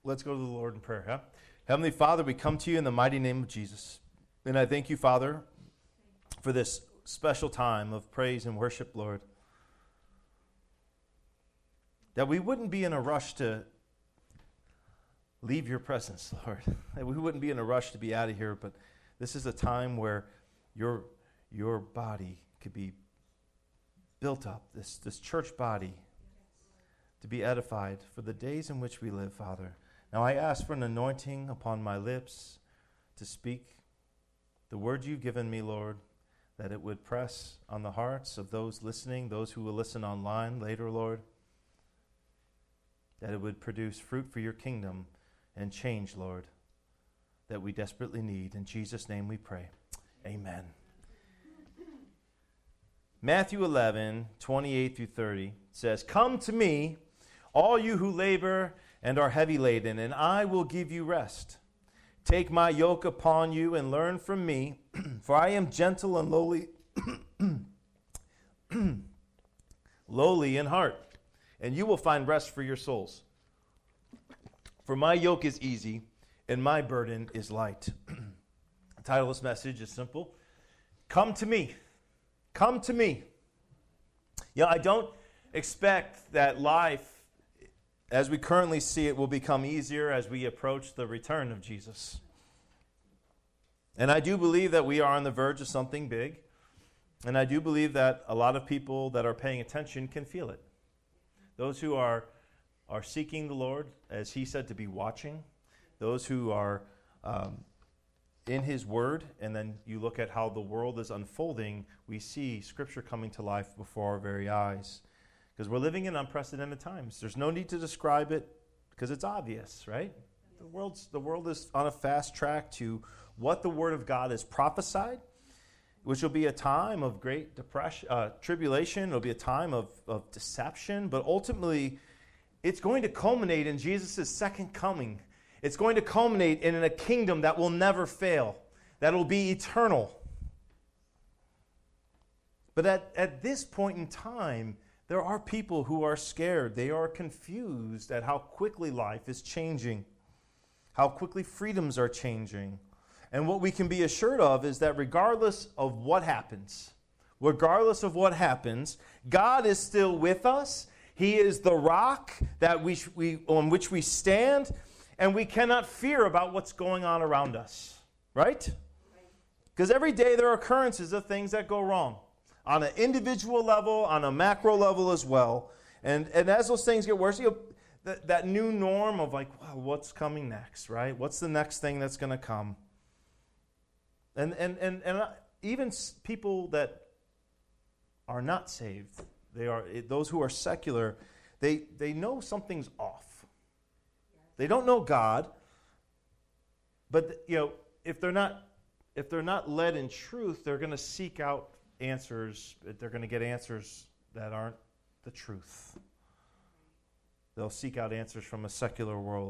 Let's go to the Lord in prayer. Huh? Heavenly Father, we come to you in the mighty name of Jesus. And I thank you, Father, for this special time of praise and worship, Lord. That we wouldn't be in a rush to leave your presence, Lord. That we wouldn't be in a rush to be out of here, but this is a time where your body could be built up, this church body, to be edified for the days in which we live, Father. Now I ask for an anointing upon my lips to speak the words you've given me, Lord, that it would press on the hearts of those listening, those who will listen online later, Lord, that it would produce fruit for your kingdom and change, Lord, that we desperately need. In Jesus' name we pray. Amen. Matthew 11, 28 through 30 says, "Come to me, all you who labor and are heavy laden, and I will give you rest. Take my yoke upon you and learn from me, for I am gentle and lowly in heart, and you will find rest for your souls. For my yoke is easy and my burden is light." The title of this message is simple. Come to me. Come to me. I don't expect that life, as we currently see it, will become easier as we approach the return of Jesus. And I do believe that we are on the verge of something big. And I do believe that a lot of people that are paying attention can feel it. Those who are seeking the Lord, as he said, to be watching. Those who are in his word, and then you look at how the world is unfolding, we see Scripture coming to life before our very eyes. Because we're living in unprecedented times. There's no need to describe it because it's obvious, right? The world is on a fast track to what the Word of God has prophesied, which will be a time of great tribulation. It'll be a time of deception, but ultimately it's going to culminate in Jesus' second coming. It's going to culminate in a kingdom that will never fail, that will be eternal. But at this point in time, there are people who are scared. They are confused at how quickly life is changing, how quickly freedoms are changing. And what we can be assured of is that regardless of what happens, God is still with us. He is the rock that on which we stand, and we cannot fear about what's going on around us, right? Because every day there are occurrences of things that go wrong on an individual level, on a macro level as well. And as those things get worse, that new norm of like, wow, what's coming next, right? What's the next thing that's going to come? And even people that are not saved, those who are secular, they know something's off. They don't know God, but if they're not led in truth, they're going to seek out answers. They're going to get answers that aren't the truth. They'll seek out answers from a secular world.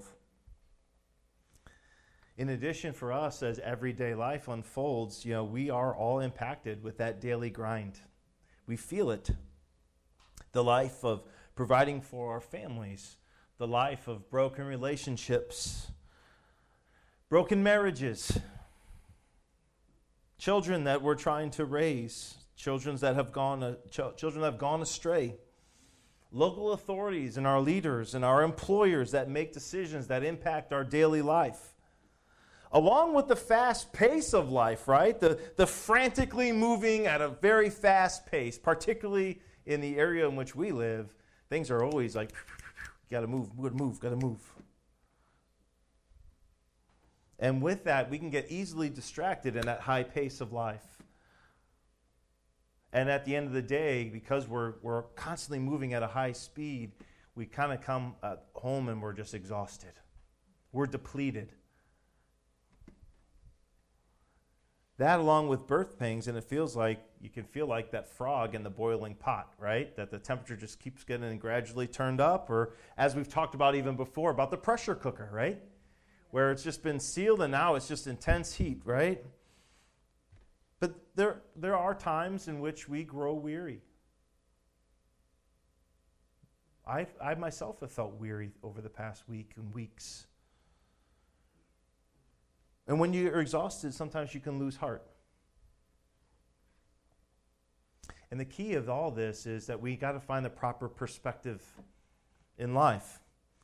In addition, for us, as everyday life unfolds, we are all impacted with that daily grind. We feel it. The life of providing for our families, the life of broken relationships, broken marriages, children that we're trying to raise, children that have gone astray, local authorities and our leaders and our employers that make decisions that impact our daily life. Along with the fast pace of life, right? The frantically moving at a very fast pace, particularly in the area in which we live, things are always like, got to move. And with that, we can get easily distracted in that high pace of life. And at the end of the day, because we're constantly moving at a high speed, we kind of come home and we're just exhausted. We're depleted. That along with birth pangs, and it feels like, you can feel like that frog in the boiling pot, right? That the temperature just keeps getting gradually turned up, or as we've talked about even before, about the pressure cooker, right? Where it's just been sealed and now it's just intense heat, right? But there are times in which we grow weary. I myself have felt weary over the past week and weeks. And when you're exhausted, sometimes you can lose heart. And the key of all this is that we got to find the proper perspective in life.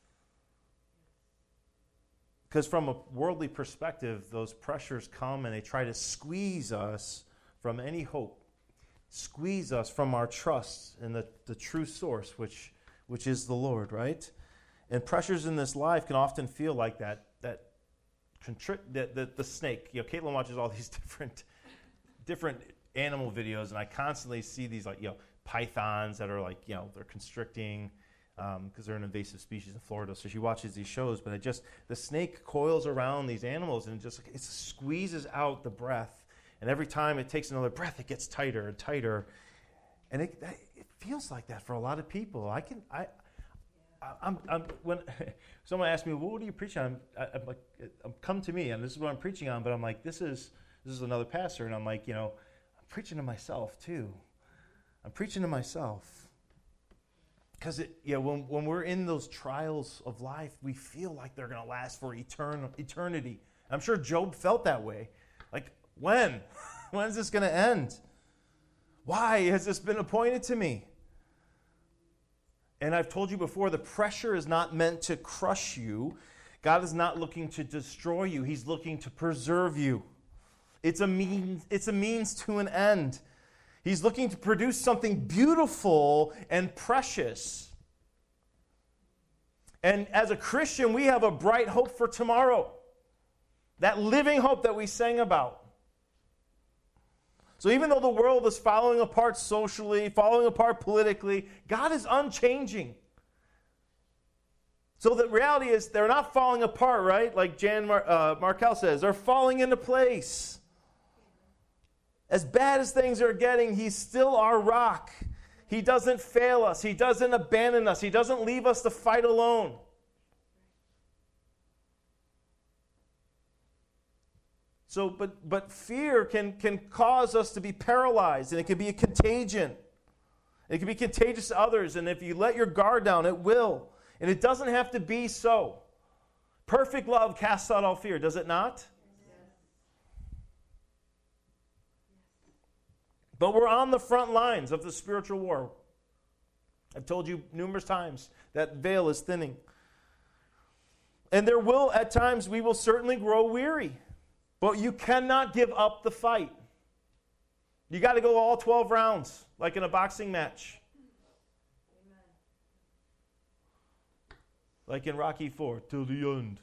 Because from a worldly perspective, those pressures come and they try to squeeze us from any hope, squeeze us from our trust in the true source, which is the Lord, right? And pressures in this life can often feel like the snake. You know, Caitlin watches all these different animal videos, and I constantly see these pythons that are they're constricting because they're an invasive species in Florida. So she watches these shows, but the snake coils around these animals and it squeezes out the breath. And every time it takes another breath, it gets tighter and tighter. And it feels like that for a lot of people. When someone asks me, well, what are you preaching on? I'm like, come to me, and this is what I'm preaching on. But I'm like, this is another pastor, and I'm like, I'm preaching to myself too. I'm preaching to myself because when we're in those trials of life, we feel like they're going to last for eternity. I'm sure Job felt that way. Like, when is this going to end? Why has this been appointed to me? And I've told you before, the pressure is not meant to crush you. God is not looking to destroy you. He's looking to preserve you. It's a means to an end. He's looking to produce something beautiful and precious. And as a Christian, we have a bright hope for tomorrow. That living hope that we sang about. So even though the world is falling apart socially, falling apart politically, God is unchanging. So the reality is they're not falling apart, right? Like Jan Markell says, they're falling into place. As bad as things are getting, He's still our rock. He doesn't fail us. He doesn't abandon us. He doesn't leave us to fight alone. So, but fear can cause us to be paralyzed, and it can be a contagion. It can be contagious to others, and if you let your guard down, it will. And it doesn't have to be so. Perfect love casts out all fear, does it not? Yes. But we're on the front lines of the spiritual war. I've told you numerous times that veil is thinning. And at times, we will certainly grow weary. But you cannot give up the fight. You got to go all 12 rounds, like in a boxing match. Amen. Like in Rocky IV, till the end.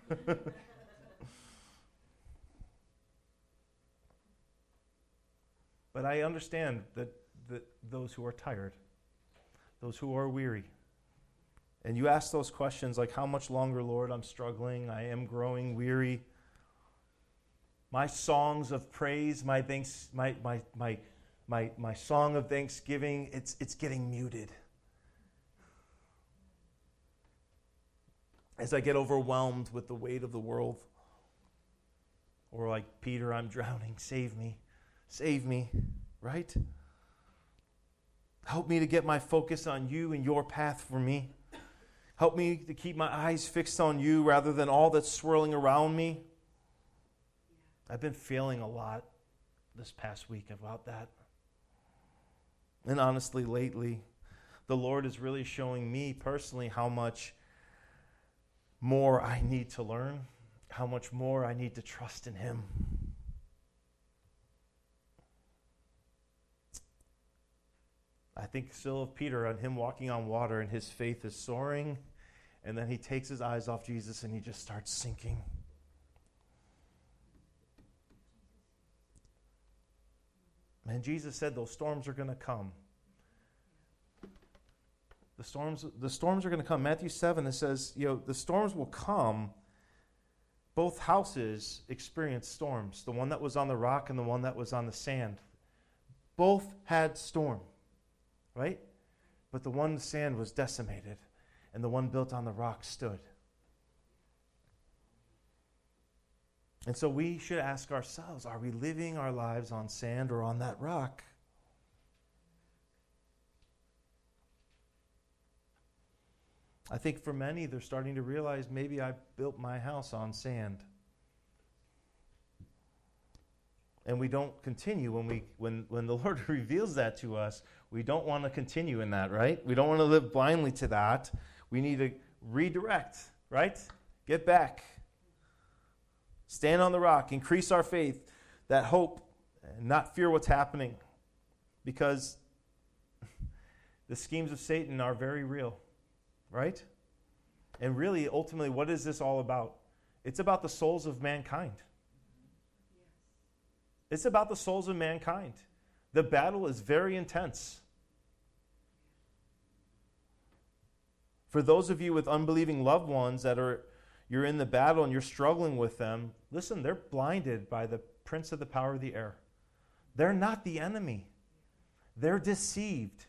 But I understand that those who are tired, those who are weary, and you ask those questions like, how much longer, Lord? I'm struggling. I am growing weary. My songs of praise, my song of thanksgiving, it's getting muted. As I get overwhelmed with the weight of the world. Or like Peter, I'm drowning, save me, right? Help me to get my focus on you and your path for me. Help me to keep my eyes fixed on you rather than all that's swirling around me. I've been feeling a lot this past week about that. And honestly, lately, the Lord is really showing me personally how much more I need to learn, how much more I need to trust in Him. I think still of Peter and him walking on water, and his faith is soaring, and then he takes his eyes off Jesus and he just starts sinking. And Jesus said those storms are going to come. The storms are going to come. Matthew 7, it says, the storms will come. Both houses experienced storms. The one that was on the rock and the one that was on the sand. Both had storm, right? But the one on the sand was decimated, and the one built on the rock stood. And so we should ask ourselves, are we living our lives on sand or on that rock? I think for many, they're starting to realize maybe I built my house on sand. and we don't continue. When the Lord reveals that to us, we don't want to continue in that, right? We don't want to live blindly to that. We need to redirect, right? Get back. Stand on the rock. Increase our faith, that hope, and not fear what's happening. Because the schemes of Satan are very real, right? And really, ultimately, what is this all about? It's about the souls of mankind. It's about the souls of mankind. The battle is very intense. For those of you with unbelieving loved ones you're in the battle and you're struggling with them, listen, they're blinded by the prince of the power of the air. They're not the enemy. They're deceived.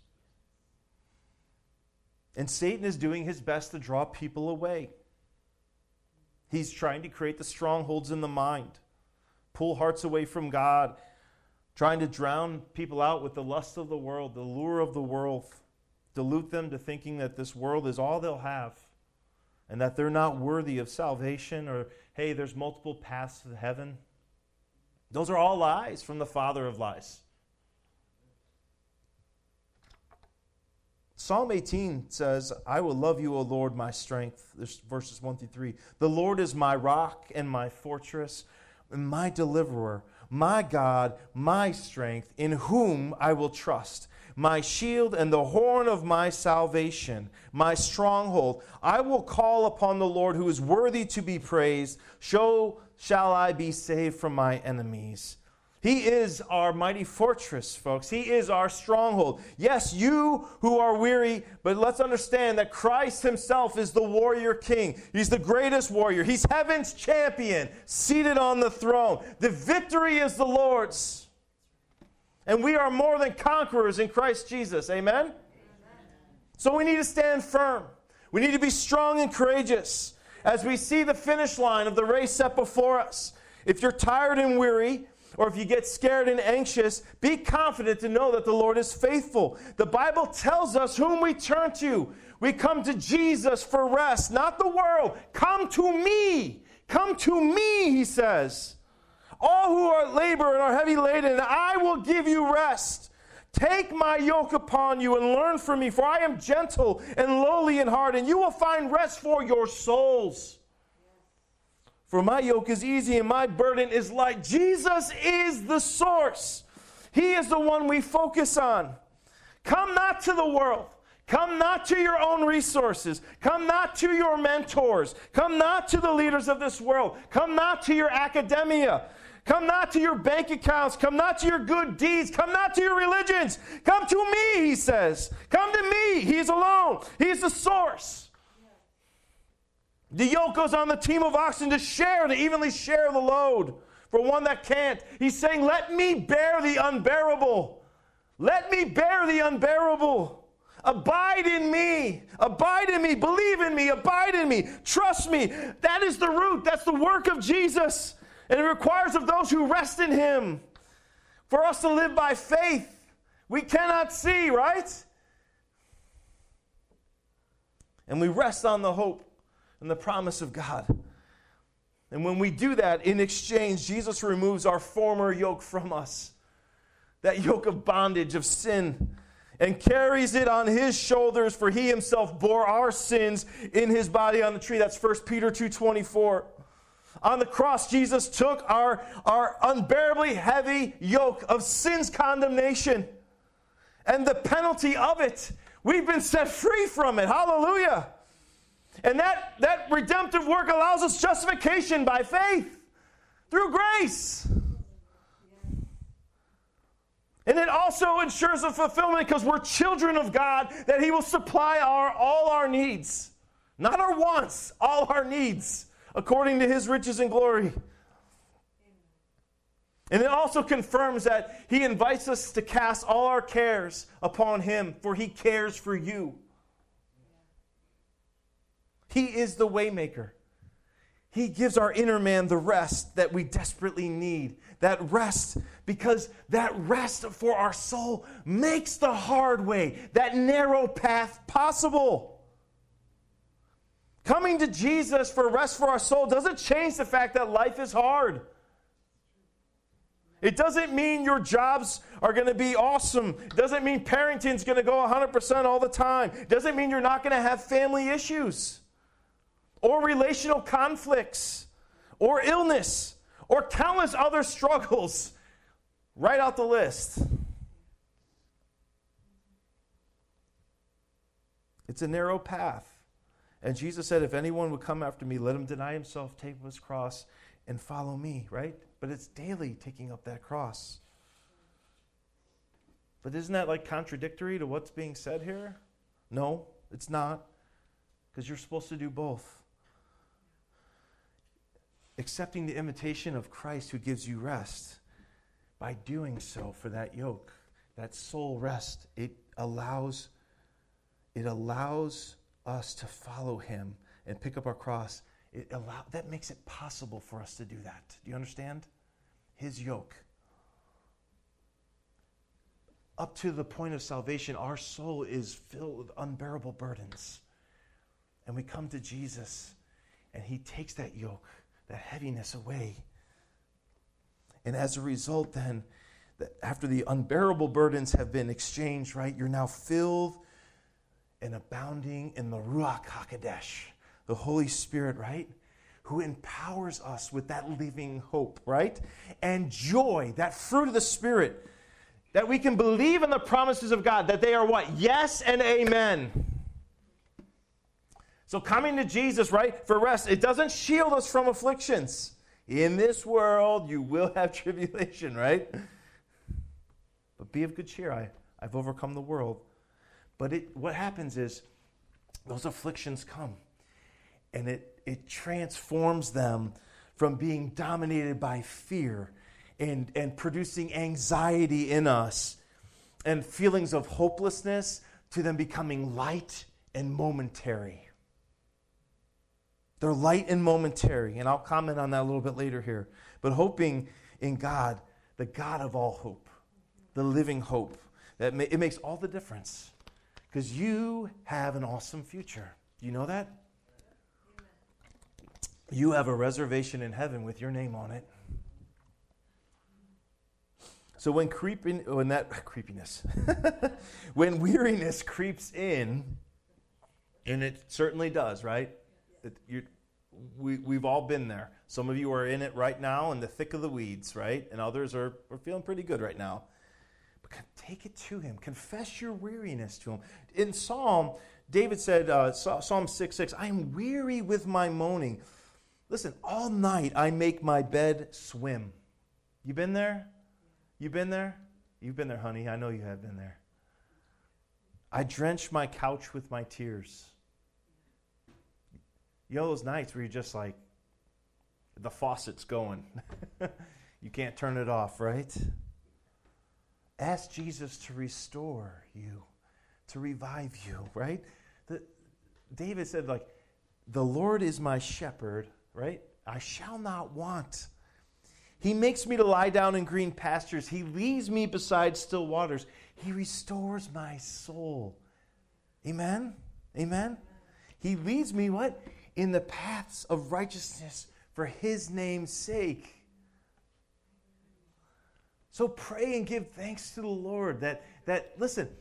And Satan is doing his best to draw people away. He's trying to create the strongholds in the mind, pull hearts away from God, trying to drown people out with the lust of the world, the lure of the world, dilute them to thinking that this world is all they'll have and that they're not worthy of salvation, or, hey, there's multiple paths to heaven. Those are all lies from the father of lies. Psalm 18 says, I will love you, O Lord, my strength. There's verses 1-3. The Lord is my rock and my fortress, and my deliverer, my God, my strength, in whom I will trust, my shield and the horn of my salvation, my stronghold. I will call upon the Lord, who is worthy to be praised. So shall I be saved from my enemies. He is our mighty fortress, folks. He is our stronghold. Yes, you who are weary, but let's understand that Christ himself is the warrior king. He's the greatest warrior. He's heaven's champion, seated on the throne. The victory is the Lord's. And we are more than conquerors in Christ Jesus. Amen? Amen. So we need to stand firm. We need to be strong and courageous as we see the finish line of the race set before us. If you're tired and weary, or if you get scared and anxious, be confident to know that the Lord is faithful. The Bible tells us whom we turn to. We come to Jesus for rest, not the world. Come to me. Come to me, he says. All who are labor and are heavy laden, and I will give you rest. Take my yoke upon you and learn from me, for I am gentle and lowly in heart, and you will find rest for your souls. For my yoke is easy and my burden is light. Jesus is the source. He is the one we focus on. Come not to the world. Come not to your own resources. Come not to your mentors. Come not to the leaders of this world. Come not to your academia. Come not to your bank accounts. Come not to your good deeds. Come not to your religions. Come to me, he says. Come to me. He's alone. He's the source. The yoke goes on the team of oxen to evenly share the load. For one that can't, he's saying, let me bear the unbearable. Let me bear the unbearable. Abide in me. Abide in me. Believe in me. Abide in me. Trust me. That is the root. That's the work of Jesus. And it requires of those who rest in him. For us to live by faith, we cannot see, right? And we rest on the hope and the promise of God. And when we do that, in exchange, Jesus removes our former yoke from us. That yoke of bondage, of sin, and carries it on his shoulders, for he himself bore our sins in his body on the tree. That's 1 Peter 2:24. On the cross, Jesus took our unbearably heavy yoke of sin's condemnation and the penalty of it. We've been set free from it. Hallelujah. And that redemptive work allows us justification by faith through grace. And it also ensures a fulfillment because we're children of God, that he will supply all our needs. Not our wants, all our needs, according to his riches and glory. And it also confirms that he invites us to cast all our cares upon him, for he cares for you. He is the waymaker. He gives our inner man the rest that we desperately need. That rest, because that rest for our soul makes the hard way, that narrow path, possible. Coming to Jesus for rest for our soul doesn't change the fact that life is hard. It doesn't mean your jobs are going to be awesome. It doesn't mean parenting's going to go 100% all the time. It doesn't mean you're not going to have family issues or relational conflicts or illness or countless other struggles. Right out the list. It's a narrow path. And Jesus said, if anyone would come after me, let him deny himself, take up his cross, and follow me, right? But it's daily taking up that cross. But isn't that like contradictory to what's being said here? No, it's not. Because you're supposed to do both. Accepting the invitation of Christ who gives you rest. By doing so for that yoke, that soul rest, it allows us to follow him and pick up our cross. That makes it possible for us to do that. Do you understand? His yoke. Up to the point of salvation, our soul is filled with unbearable burdens. And we come to Jesus, and he takes that yoke, that heaviness away. And as a result, then, after the unbearable burdens have been exchanged, right, you're now filled and abounding in the Ruach HaKodesh, the Holy Spirit, right, who empowers us with that living hope, right, and joy, that fruit of the Spirit, that we can believe in the promises of God, that they are what? Yes and amen. So coming to Jesus, right, for rest, it doesn't shield us from afflictions. In this world, you will have tribulation, right? But be of good cheer. I've overcome the world. But what happens is those afflictions come, and it transforms them from being dominated by fear and producing anxiety in us and feelings of hopelessness to them becoming light and momentary. They're light and momentary, and I'll comment on that a little bit later here. But hoping in God, the God of all hope, the living hope, it makes all the difference. Because you have an awesome future. Do you know that? You have a reservation in heaven with your name on it. So when creepiness, when weariness creeps in, and it certainly does, right? We've all been there. Some of you are in it right now in the thick of the weeds, right? And others are feeling pretty good right now. But take it to him. Confess your weariness to him. In Psalm, David said, Psalm 6:6, I am weary with my moaning. Listen, all night I make my bed swim. You been there? You been there? You've been there, honey. I know you have been there. I drench my couch with my tears. You know those nights where you're just like, the faucet's going. You can't turn it off, right? Ask Jesus to restore you, to revive you, right? David said, like, the Lord is my shepherd, right? I shall not want. He makes me to lie down in green pastures. He leads me beside still waters. He restores my soul. Amen? Amen? He leads me, what? In the paths of righteousness for his name's sake. So pray and give thanks to the Lord that listen,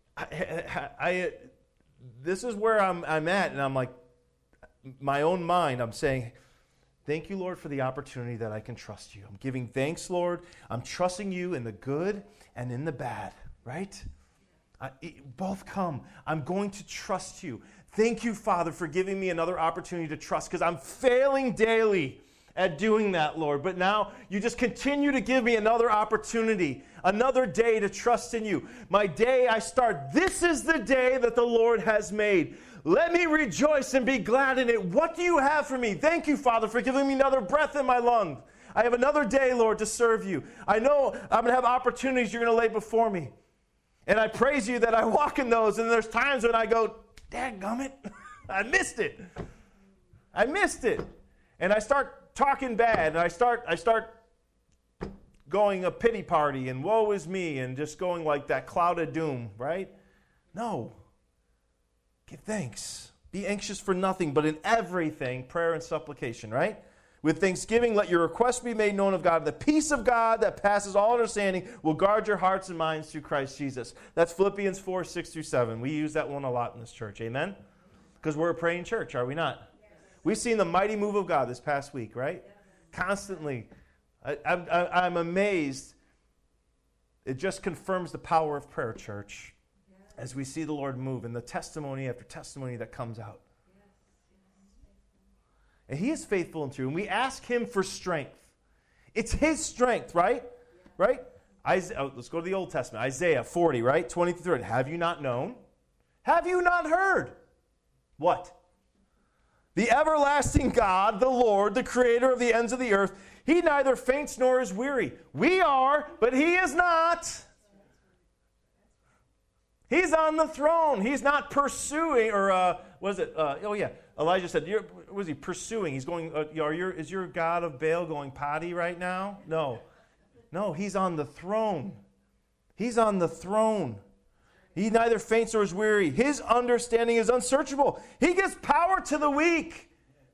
this is where I'm at, and I'm like, my own mind, I'm saying, thank you, Lord, for the opportunity that I can trust you. I'm giving thanks, Lord. I'm trusting you in the good and in the bad, right? Both come. I'm going to trust you. Thank you, Father, for giving me another opportunity to trust, because I'm failing daily at doing that, Lord. But now you just continue to give me another opportunity, another day to trust in you. My day I start. This is the day that the Lord has made. Let me rejoice and be glad in it. What do you have for me? Thank you, Father, for giving me another breath in my lungs. I have another day, Lord, to serve you. I know I'm going to have opportunities you're going to lay before me. And I praise you that I walk in those, and there's times when I go, dadgummit, I missed it. I missed it. And I start talking bad, and I start going a pity party, and woe is me, and just going like that cloud of doom, right? No. Give thanks. Be anxious for nothing, but in everything, prayer and supplication, right? With thanksgiving, let your requests be made known of God. The peace of God that passes all understanding will guard your hearts and minds through Christ Jesus. That's Philippians 4, 6 through 7. We use that one a lot in this church. Amen? Because we're a praying church, are we not? Yes. We've seen the mighty move of God this past week, right? Yes. Constantly. I'm amazed. It just confirms the power of prayer, church, as we see the Lord move and the testimony after testimony that comes out. And he is faithful and true. And we ask him for strength. It's his strength, right? Right? Let's go to the Old Testament. Isaiah 40, right? 20-30. Have you not known? Have you not heard? What? The everlasting God, the Lord, the creator of the ends of the earth, he neither faints nor is weary. We are, but he is not. He's on the throne. He's not pursuing, or Elijah said, was he pursuing? He's going, is your God of Baal going potty right now? No, he's on the throne. He's on the throne. He neither faints nor is weary. His understanding is unsearchable. He gives power to the weak.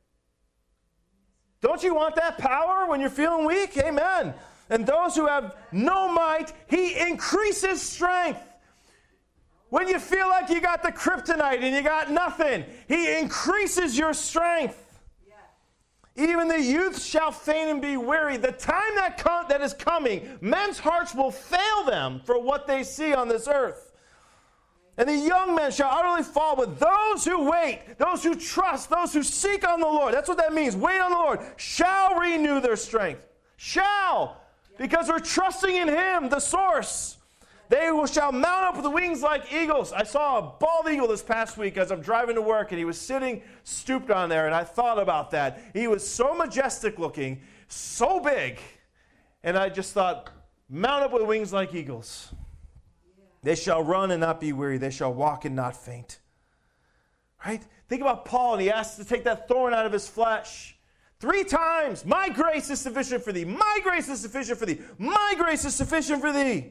Don't you want that power when you're feeling weak? Amen. And those who have no might, he increases strength. When you feel like you got the kryptonite and you got nothing, he increases your strength. Yeah. Even the youth shall faint and be weary. The time that is coming, men's hearts will fail them for what they see on this earth. And the young men shall utterly fall, but those who wait, those who trust, those who seek on the Lord, that's what that means, wait on the Lord, shall renew their strength. Shall. Because we're trusting in him, the source. They shall mount up with wings like eagles. I saw a bald eagle this past week as I'm driving to work, and he was sitting stooped on there, and I thought about that. He was so majestic looking, so big, and I just thought, mount up with wings like eagles. They shall run and not be weary. They shall walk and not faint. Right? Think about Paul, and he asked to take that thorn out of his flesh. 3 times, my grace is sufficient for thee. My grace is sufficient for thee. My grace is sufficient for thee.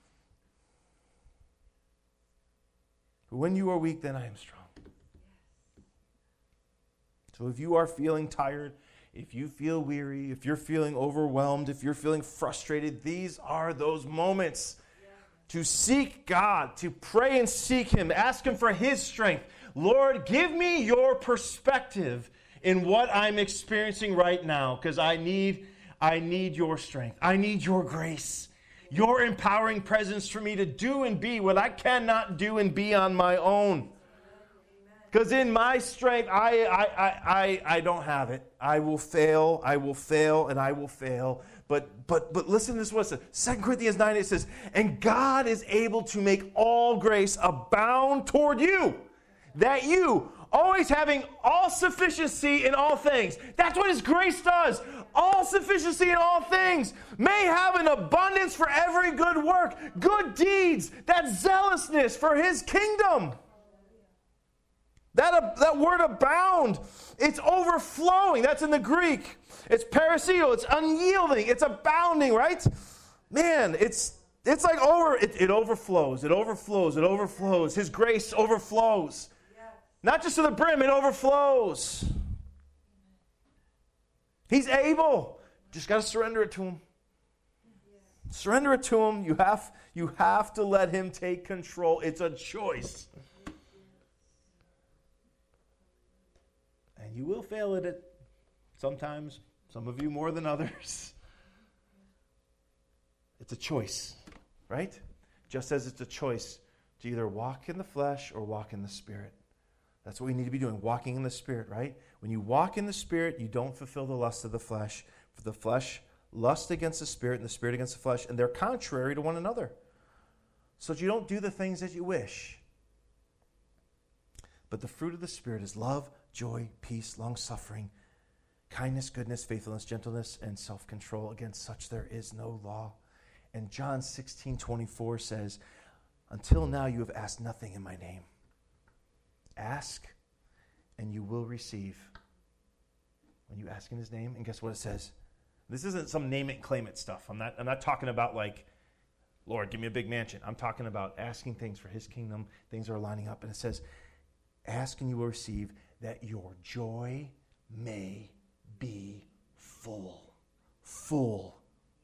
But when you are weak, then I am strong. So if you are feeling tired, if you feel weary, if you're feeling overwhelmed, if you're feeling frustrated, these are those moments to seek God, to pray and seek him, ask him for his strength. Lord, give me your perspective in what I'm experiencing right now, because I need your strength. I need your grace, your empowering presence for me to do and be what I cannot do and be on my own. Because in my strength, I don't have it. I will fail, and I will fail. But listen to this, what it says. 2 Corinthians 9, it says, and God is able to make all grace abound toward you, that you, always having all sufficiency in all things. That's what his grace does. All sufficiency in all things. May have an abundance for every good work, good deeds, that zealousness for his kingdom. That word abound, it's overflowing. That's in the Greek. It's parasio. It's unyielding. It's abounding, right? Man, it's like it overflows. It overflows. It overflows. His grace overflows. Not just to the brim, it overflows. He's able. Just got to surrender it to him. Surrender it to him. You have to let him take control. It's a choice. And you will fail at it sometimes, some of you more than others. It's a choice, right? Just as it's a choice to either walk in the flesh or walk in the Spirit. That's what we need to be doing, walking in the Spirit, right? When you walk in the Spirit, you don't fulfill the lust of the flesh. For the flesh lusts against the Spirit and the Spirit against the flesh, and they're contrary to one another. So that you don't do the things that you wish. But the fruit of the Spirit is love, joy, peace, long-suffering, kindness, goodness, faithfulness, gentleness, and self-control. Against such there is no law. And John 16:24 says, until now you have asked nothing in my name. Ask, and you will receive. When you ask in his name, and guess what it says? This isn't some name it, claim it stuff. I'm not talking about like, Lord, give me a big mansion. I'm talking about asking things for his kingdom. Things are lining up. And it says, ask and you will receive, that your joy may be full.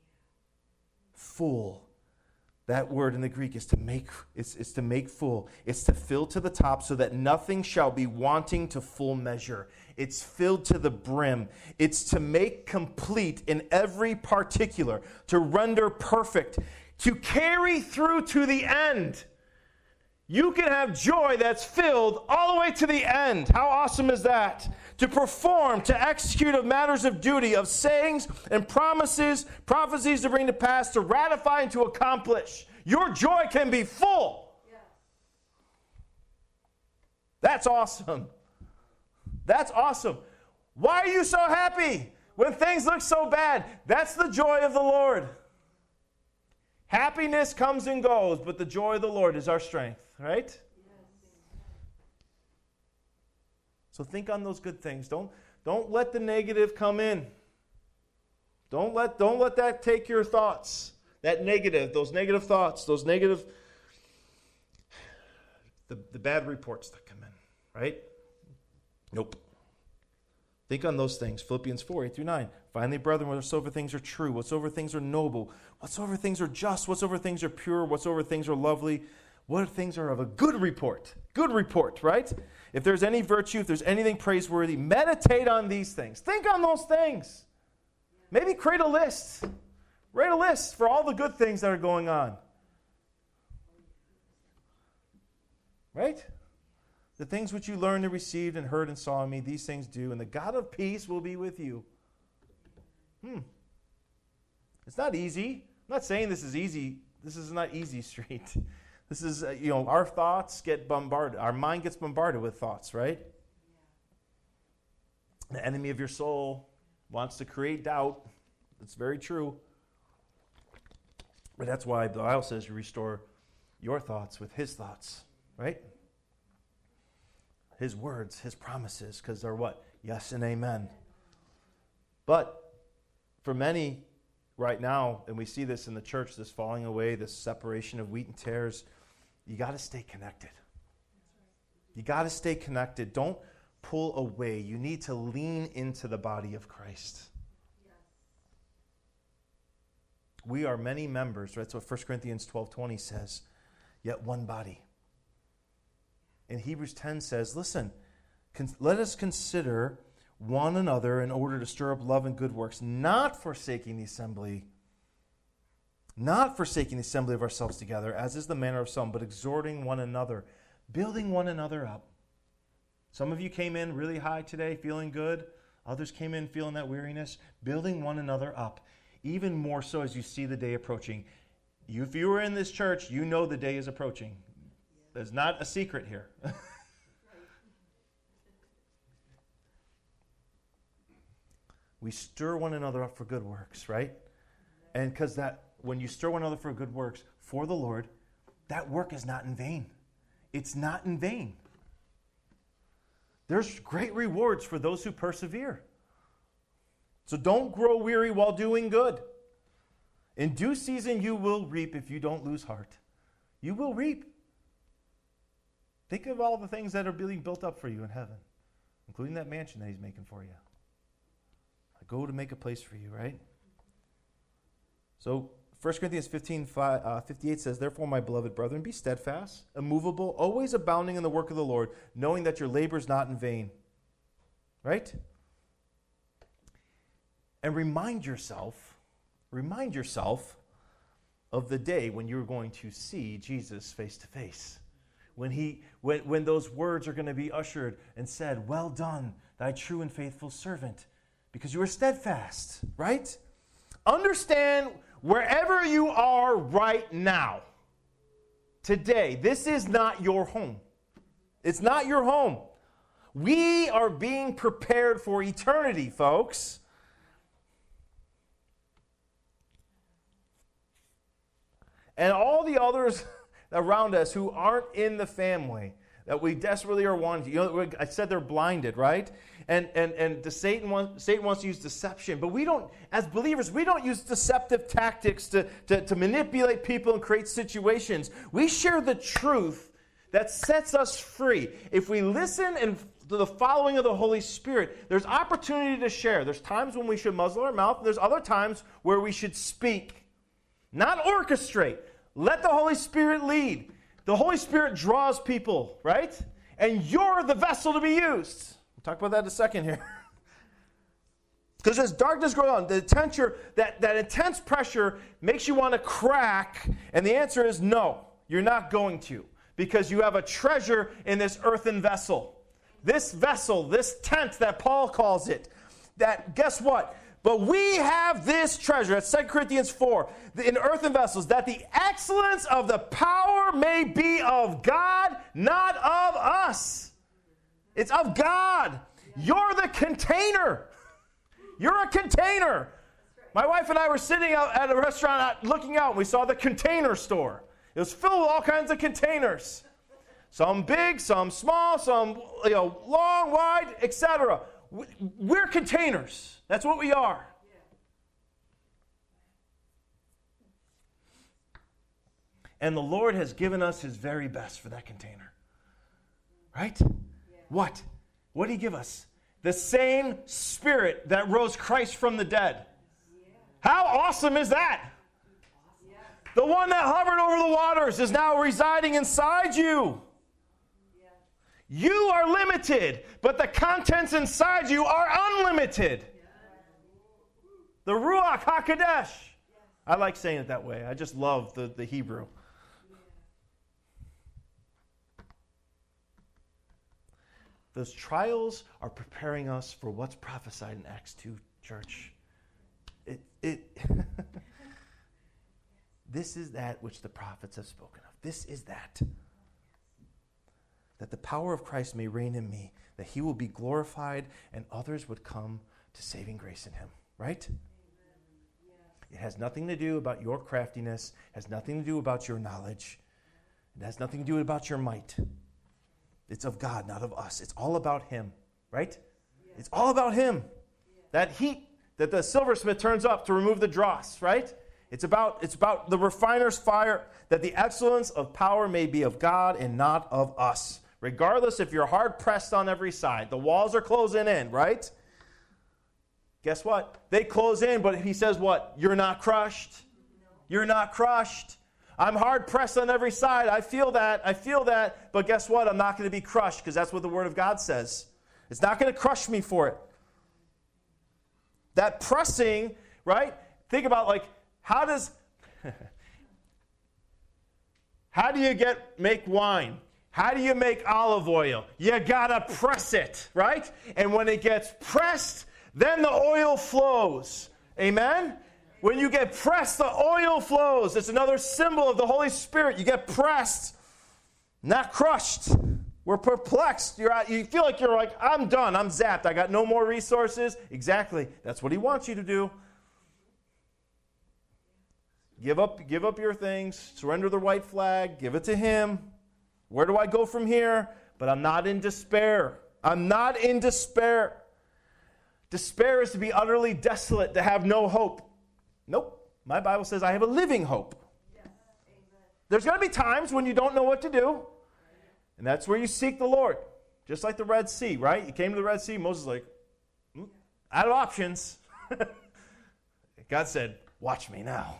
Full. That word in the Greek is to make, is to make full. It's to fill to the top so that nothing shall be wanting to full measure. It's filled to the brim. It's to make complete in every particular, to render perfect, to carry through to the end. You can have joy that's filled all the way to the end. How awesome is that? To perform, to execute of matters of duty, of sayings and promises, prophecies to bring to pass, to ratify and to accomplish. Your joy can be full. Yes. That's awesome. That's awesome. Why are you so happy when things look so bad? That's the joy of the Lord. Happiness comes and goes, but the joy of the Lord is our strength, right? Yes. So think on those good things. Don't let the negative come in. Don't let that take your thoughts. That negative, those negative thoughts, those negative, the bad reports that come in, right? Nope. Think on those things. Philippians 4:8-9. Finally, brethren, whatsoever things are true, whatsoever things are noble, whatsoever things are just, whatsoever things are pure, whatsoever things are lovely, what things are of a good report. Good report, right? If there's any virtue, if there's anything praiseworthy, meditate on these things. Think on those things. Maybe create a list. Write a list for all the good things that are going on. Right? The things which you learned and received and heard and saw in me, these things do, and the God of peace will be with you. It's not easy. I'm not saying this is easy. This is not easy street. This is, our thoughts get bombarded. Our mind gets bombarded with thoughts, right? The enemy of your soul wants to create doubt. It's very true. But that's why the Bible says you restore your thoughts with his thoughts, right? His words, his promises, because they're what? Yes and amen. But for many right now, and we see this in the church, this falling away, this separation of wheat and tares, you got to stay connected. You got to stay connected. Don't pull away. You need to lean into the body of Christ. Yes. We are many members. Right? That's what 1 Corinthians 12:20 says. Yet one body. And Hebrews 10 says, listen, let us consider one another in order to stir up love and good works, not forsaking the assembly of ourselves together, as is the manner of some, but exhorting one another, building one another up. Some of you came in really high today, feeling good. Others came in feeling that weariness, building one another up, even more so as you see the day approaching. If you were in this church, you know the day is approaching. There's not a secret here. We stir one another up for good works, right? And because that, when you stir one another for good works for the Lord, that work is not in vain. It's not in vain. There's great rewards for those who persevere. So don't grow weary while doing good. In due season you will reap if you don't lose heart. You will reap. Think of all the things that are being built up for you in heaven, including that mansion that he's making for you. I go to make a place for you, right? So 1 Corinthians 58 says, therefore, my beloved brethren, be steadfast, immovable, always abounding in the work of the Lord, knowing that your labor is not in vain. Right? And remind yourself of the day when you're going to see Jesus face to face. When those words are going to be ushered and said, well done, thy true and faithful servant, because you are steadfast, right? Understand wherever you are right now, today, this is not your home. It's not your home. We are being prepared for eternity, folks. And all the others around us who aren't in the family that we desperately are wanting. I said they're blinded, right? And Satan wants to use deception, but we don't, as believers, we don't use deceptive tactics to manipulate people and create situations. We share the truth that sets us free. If we listen and the following of the Holy Spirit, there's opportunity to share. There's times when we should muzzle our mouth. There's other times where we should speak. Not orchestrate. Let the Holy Spirit lead. The Holy Spirit draws people, right? And you're the vessel to be used. We'll talk about that in a second here. Because as darkness grows on, that intense pressure makes you want to crack. And the answer is no, you're not going to. Because you have a treasure in this earthen vessel. This vessel, this tent that Paul calls it. That, guess what? But we have this treasure, that's 2 Corinthians 4, in earthen vessels, that the excellence of the power may be of God, not of us. It's of God. You're the container. You're a container. My wife and I were sitting out at a restaurant looking out, and we saw the Container Store. It was filled with all kinds of containers. Some big, some small, some long, wide, etc. We're containers. That's what we are. And the Lord has given us his very best for that container. Right? What? What did he give us? The same Spirit that rose Christ from the dead. How awesome is that? The one that hovered over the waters is now residing inside you. You are limited, but the contents inside you are unlimited. The Ruach HaKodesh. I like saying it that way. I just love the Hebrew. Those trials are preparing us for what's prophesied in Acts 2, church. This is that which the prophets have spoken of. This is that. That the power of Christ may reign in me, that he will be glorified and others would come to saving grace in him. Right? It has nothing to do about your craftiness. It has nothing to do about your knowledge. It has nothing to do about your might. It's of God, not of us. It's all about him. Right? It's all about him. That heat that the silversmith turns up to remove the dross. Right? It's about the refiner's fire, that the excellence of power may be of God and not of us. Regardless if you're hard pressed on every side. The walls are closing in, right? Guess what? They close in, but he says what? You're not crushed. You're not crushed. I'm hard pressed on every side. I feel that. But guess what? I'm not going to be crushed because that's what the Word of God says. It's not going to crush me for it. That pressing, right? Think about how do you make wine? How do you make olive oil? You gotta press it, right? And when it gets pressed, then the oil flows. Amen? When you get pressed, the oil flows. It's another symbol of the Holy Spirit. You get pressed, not crushed. We're perplexed. You feel like I'm done. I'm zapped. I got no more resources. Exactly. That's what he wants you to do. Give up your things. Surrender the white flag. Give it to him. Where do I go from here? But I'm not in despair. I'm not in despair. Despair is to be utterly desolate, to have no hope. Nope. My Bible says I have a living hope. Yes. There's going to be times when you don't know what to do. And that's where you seek the Lord. Just like the Red Sea, right? You came to the Red Sea. Moses was out of options. God said, watch me now.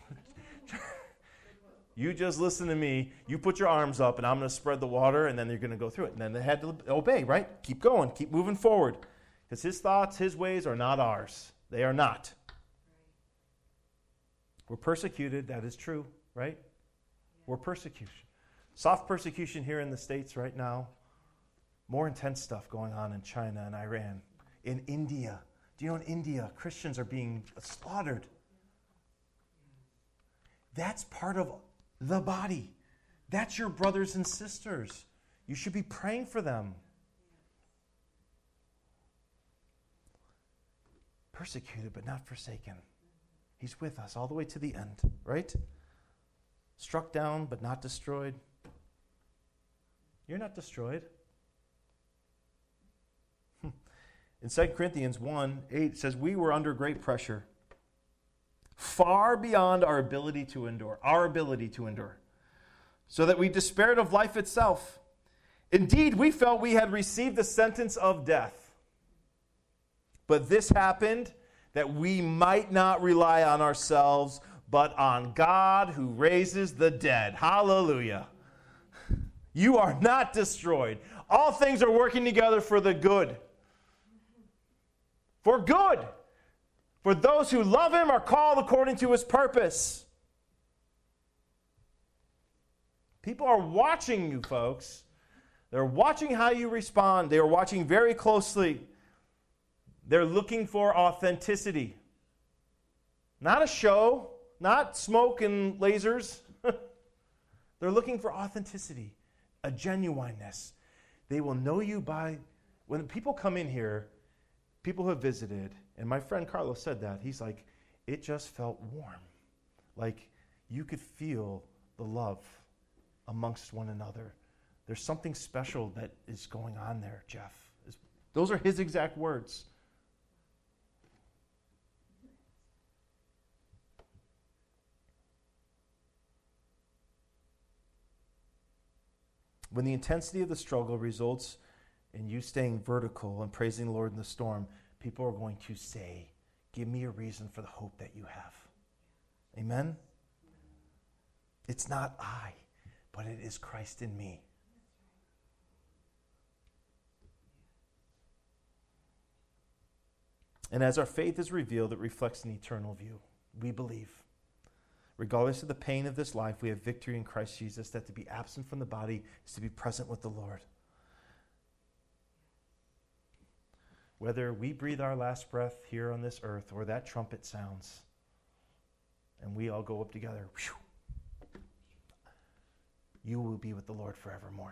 You just listen to me. You put your arms up, and I'm going to spread the water, and then you're going to go through it. And then they had to obey, right? Keep going. Keep moving forward. Because his thoughts, his ways are not ours. They are not. We're persecuted. That is true, right? We're persecution. Soft persecution here in the States right now. More intense stuff going on in China and Iran. In India. Do you know in India, Christians are being slaughtered? That's part of the body. That's your brothers and sisters. You should be praying for them. Persecuted but not forsaken. He's with us all the way to the end, right? Struck down but not destroyed. You're not destroyed. In 2 Corinthians 1:8 it says, we were under great pressure, far beyond our ability to endure, so that we despaired of life itself. Indeed, we felt we had received the sentence of death. But this happened that we might not rely on ourselves, but on God who raises the dead. Hallelujah. You are not destroyed. All things are working together for the good. For good. For those who love him are called according to his purpose. People are watching you, folks. They're watching how you respond. They are watching very closely. They're looking for authenticity. Not a show, not smoke and lasers. They're looking for authenticity, a genuineness. They will know you by, when people come in here, people who have visited, and my friend Carlos said that. He's like, it just felt warm. Like you could feel the love amongst one another. There's something special that is going on there, Jeff. Those are his exact words. When the intensity of the struggle results in you staying vertical and praising the Lord in the storm, people are going to say, give me a reason for the hope that you have. Amen? It's not I, but it is Christ in me. And as our faith is revealed, it reflects an eternal view. We believe. Regardless of the pain of this life, we have victory in Christ Jesus, that to be absent from the body is to be present with the Lord. Whether we breathe our last breath here on this earth or that trumpet sounds and we all go up together, you will be with the Lord forevermore.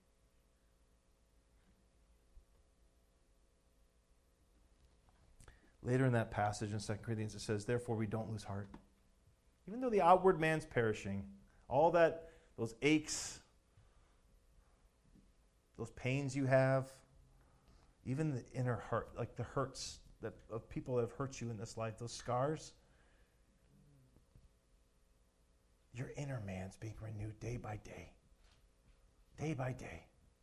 Later in that passage in 2 Corinthians, it says, therefore we don't lose heart. Even though the outward man's perishing, all that, those aches, those pains you have, even the inner heart, like the hurts that of people that have hurt you in this life, those scars, your inner man's being renewed day by day. Day by day.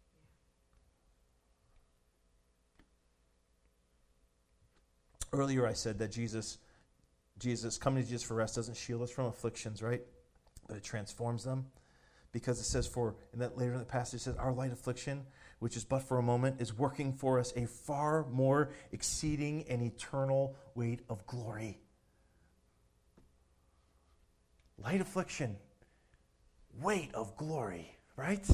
Earlier I said that coming to Jesus for rest doesn't shield us from afflictions, right? But it transforms them. Because it says later in the passage, it says, our light affliction, which is but for a moment, is working for us a far more exceeding and eternal weight of glory. Light affliction, weight of glory, right?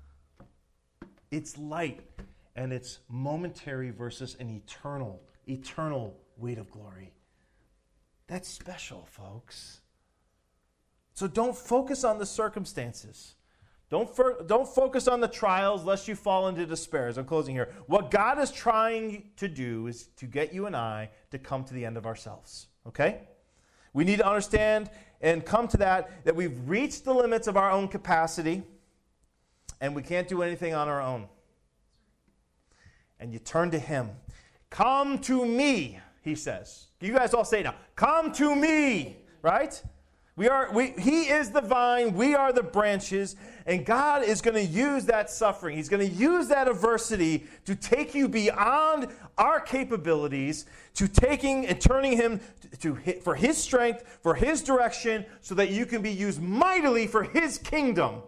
It's light, and it's momentary versus an eternal weight of glory. That's special, folks. So don't focus on the circumstances. Don't focus on the trials lest you fall into despair. As I'm closing here, what God is trying to do is to get you and I to come to the end of ourselves. Okay? We need to understand and come to that we've reached the limits of our own capacity and we can't do anything on our own. And you turn to him. Come to me, he says. You guys all say it now. Come to me, right? He is the vine, we are the branches, and God is going to use that suffering. He's going to use that adversity to take you beyond our capabilities, to taking and turning him for his strength, for his direction, so that you can be used mightily for his kingdom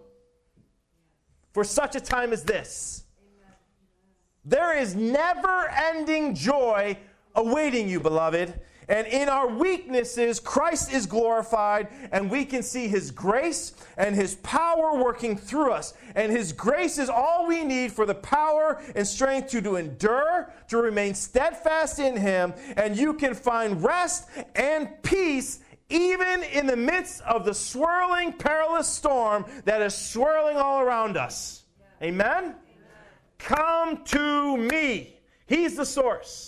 for such a time as this. Amen. There is never-ending joy awaiting you, beloved. And in our weaknesses, Christ is glorified, and we can see his grace and his power working through us. And his grace is all we need for the power and strength to endure, to remain steadfast in him, and you can find rest and peace even in the midst of the swirling, perilous storm that is swirling all around us. Yeah. Amen? Amen? Come to me. He's the source.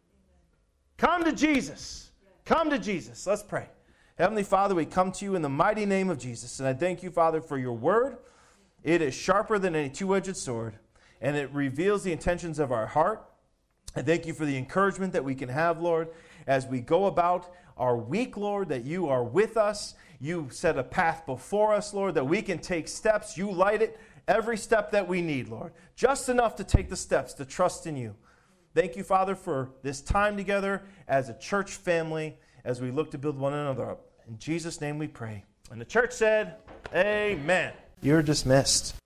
Come to Jesus. Come to Jesus. Let's pray. Heavenly Father, we come to you in the mighty name of Jesus. And I thank you, Father, for your word. It is sharper than any two-edged sword, and it reveals the intentions of our heart. I thank you for the encouragement that we can have, Lord, as we go about our week, Lord, that you are with us. You set a path before us, Lord, that we can take steps. You light it every step that we need, Lord. Just enough to take the steps to trust in you. Thank you, Father, for this time together as a church family as we look to build one another up. In Jesus' name we pray. And the church said, amen. You're dismissed.